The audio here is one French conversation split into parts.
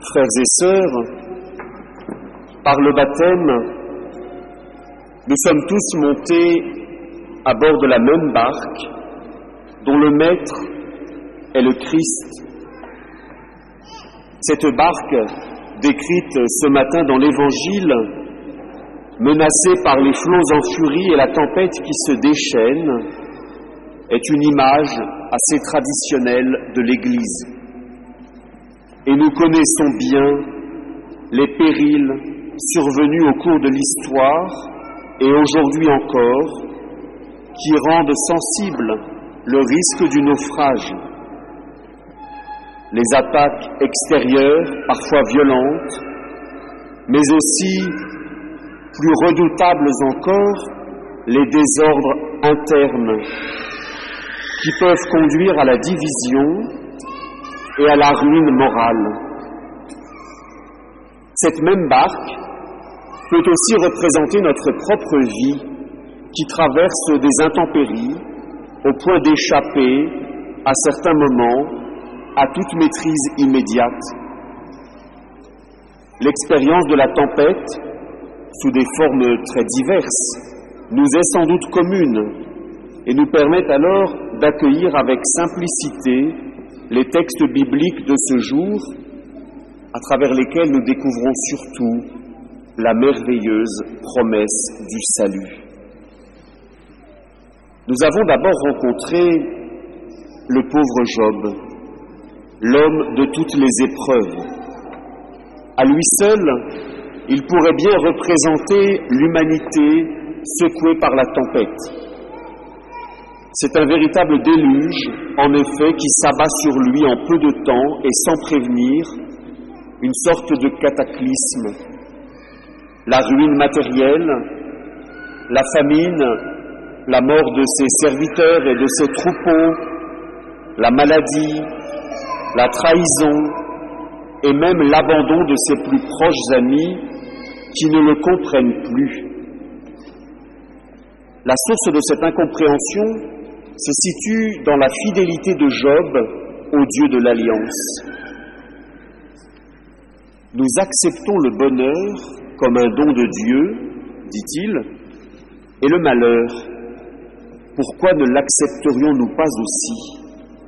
Frères et sœurs, par le baptême, nous sommes tous montés à bord de la même barque, dont le maître est le Christ. Cette barque, décrite ce matin dans l'Évangile, menacée par les flots en furie et la tempête qui se déchaîne, est une image assez traditionnelle de l'Église. Et nous connaissons bien les périls survenus au cours de l'histoire et aujourd'hui encore, qui rendent sensible le risque du naufrage. Les attaques extérieures, parfois violentes, mais aussi, plus redoutables encore, les désordres internes qui peuvent conduire à la division et à la ruine morale. Cette même barque peut aussi représenter notre propre vie qui traverse des intempéries au point d'échapper, à certains moments, à toute maîtrise immédiate. L'expérience de la tempête, sous des formes très diverses, nous est sans doute commune et nous permet alors d'accueillir avec simplicité les textes bibliques de ce jour, à travers lesquels nous découvrons surtout la merveilleuse promesse du salut. Nous avons d'abord rencontré le pauvre Job, l'homme de toutes les épreuves. À lui seul, il pourrait bien représenter l'humanité secouée par la tempête. C'est un véritable déluge, en effet, qui s'abat sur lui en peu de temps et sans prévenir, une sorte de cataclysme. La ruine matérielle, la famine, la mort de ses serviteurs et de ses troupeaux, la maladie, la trahison et même l'abandon de ses plus proches amis qui ne le comprennent plus. La source de cette incompréhension se situe dans la fidélité de Job au Dieu de l'Alliance. Nous acceptons le bonheur comme un don de Dieu, dit-il, et le malheur, pourquoi ne l'accepterions-nous pas aussi ?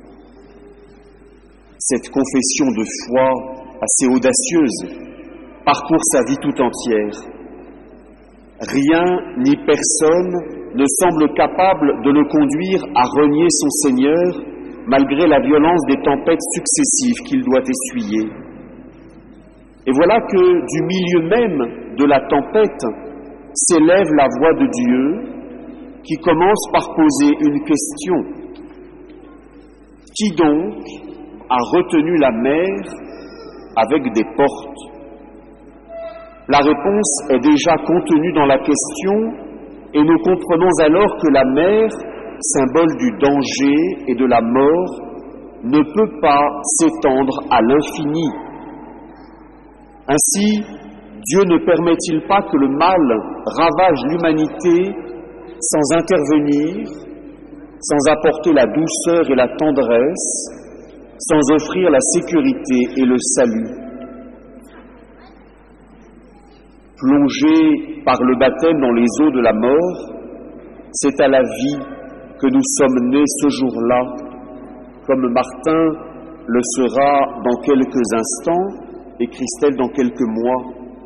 Cette confession de foi assez audacieuse parcourt sa vie tout entière. Rien ni personne ne semble capable de le conduire à renier son Seigneur malgré la violence des tempêtes successives qu'il doit essuyer. Et voilà que du milieu même de la tempête s'élève la voix de Dieu qui commence par poser une question. Qui donc a retenu la mer avec des portes? La réponse est déjà contenue dans la question et nous comprenons alors que la mer, symbole du danger et de la mort, ne peut pas s'étendre à l'infini. Ainsi, Dieu ne permet-il pas que le mal ravage l'humanité sans intervenir, sans apporter la douceur et la tendresse, sans offrir la sécurité et le salut? Plongés par le baptême dans les eaux de la mort, c'est à la vie que nous sommes nés ce jour-là, comme Martin le sera dans quelques instants et Christelle dans quelques mois.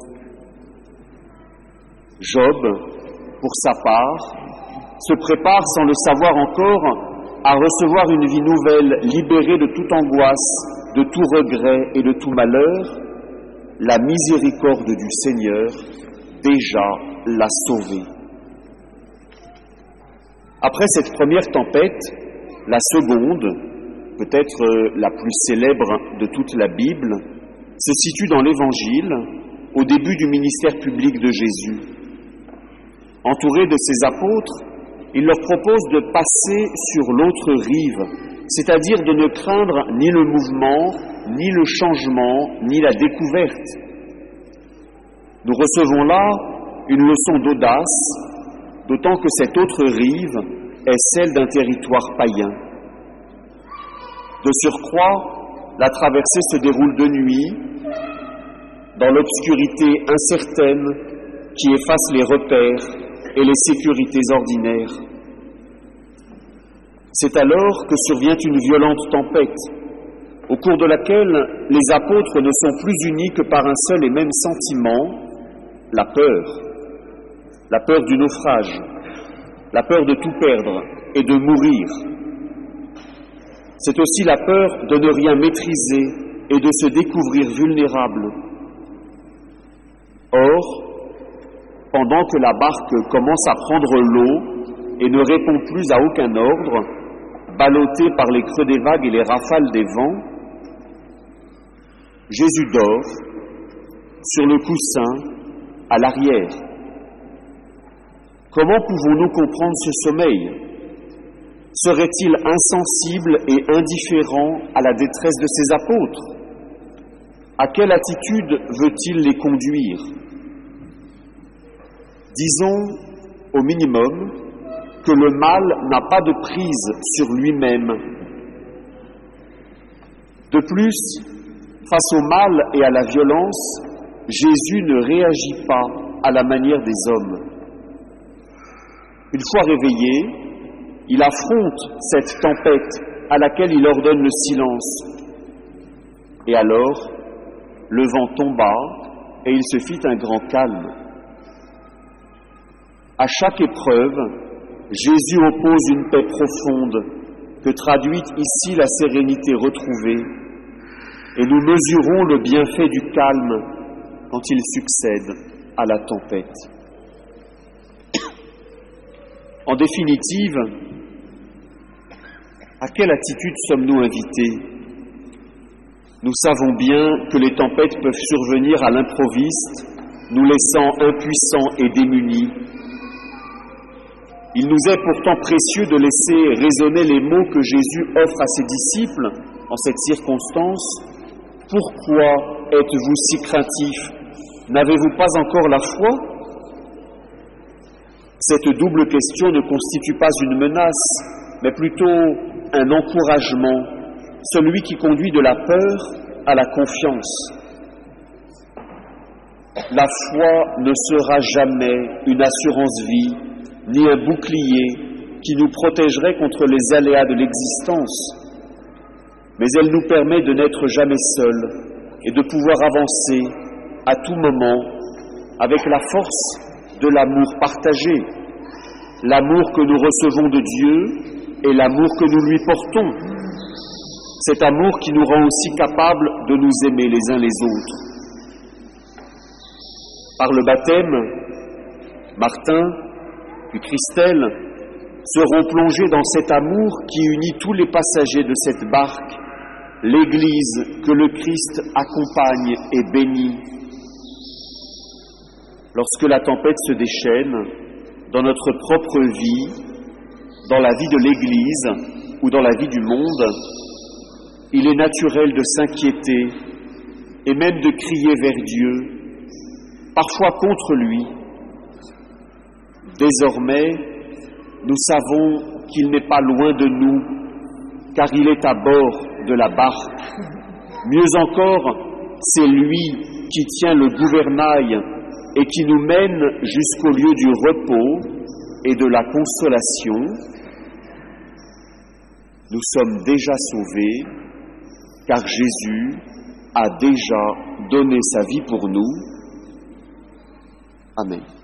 Job, pour sa part, se prépare sans le savoir encore à recevoir une vie nouvelle, libérée de toute angoisse, de tout regret et de tout malheur. La miséricorde du Seigneur déjà l'a sauvé. Après cette première tempête, la seconde, peut-être la plus célèbre de toute la Bible, se situe dans l'Évangile, au début du ministère public de Jésus. Entouré de ses apôtres, il leur propose de passer sur l'autre rive, c'est-à-dire de ne craindre ni le mouvement, ni le changement, ni la découverte. Nous recevons là une leçon d'audace, d'autant que cette autre rive est celle d'un territoire païen. De surcroît, la traversée se déroule de nuit, dans l'obscurité incertaine qui efface les repères et les sécurités ordinaires. C'est alors que survient une violente tempête, au cours de laquelle les apôtres ne sont plus unis que par un seul et même sentiment, la peur du naufrage, la peur de tout perdre et de mourir. C'est aussi la peur de ne rien maîtriser et de se découvrir vulnérable. Or, pendant que la barque commence à prendre l'eau et ne répond plus à aucun ordre, ballottée par les creux des vagues et les rafales des vents, Jésus dort sur le coussin à l'arrière. Comment pouvons-nous comprendre ce sommeil ? Serait-il insensible et indifférent à la détresse de ses apôtres ? À quelle attitude veut-il les conduire ? Disons, au minimum, que le mal n'a pas de prise sur lui-même. De plus, face au mal et à la violence, Jésus ne réagit pas à la manière des hommes. Une fois réveillé, il affronte cette tempête à laquelle il ordonne le silence. Et alors, le vent tomba et il se fit un grand calme. À chaque épreuve, Jésus oppose une paix profonde que traduit ici la sérénité retrouvée, et nous mesurons le bienfait du calme quand il succède à la tempête. En définitive, à quelle attitude sommes-nous invités ? Nous savons bien que les tempêtes peuvent survenir à l'improviste, nous laissant impuissants et démunis. Il nous est pourtant précieux de laisser résonner les mots que Jésus offre à ses disciples en cette circonstance. « Pourquoi êtes-vous si craintifs ? N'avez-vous pas encore la foi ?» Cette double question ne constitue pas une menace, mais plutôt un encouragement, celui qui conduit de la peur à la confiance. La foi ne sera jamais une assurance-vie, ni un bouclier qui nous protégerait contre les aléas de l'existence, mais elle nous permet de n'être jamais seuls et de pouvoir avancer à tout moment avec la force de l'amour partagé, l'amour que nous recevons de Dieu et l'amour que nous lui portons, cet amour qui nous rend aussi capables de nous aimer les uns les autres. Par le baptême, Martin puis Christelle seront plongés dans cet amour qui unit tous les passagers de cette barque, l'Église que le Christ accompagne et bénit. Lorsque la tempête se déchaîne dans notre propre vie, dans la vie de l'Église ou dans la vie du monde, il est naturel de s'inquiéter et même de crier vers Dieu, parfois contre lui. Désormais, nous savons qu'il n'est pas loin de nous, car il est à bord de la barque. Mieux encore, c'est lui qui tient le gouvernail et qui nous mène jusqu'au lieu du repos et de la consolation. Nous sommes déjà sauvés, car Jésus a déjà donné sa vie pour nous. Amen.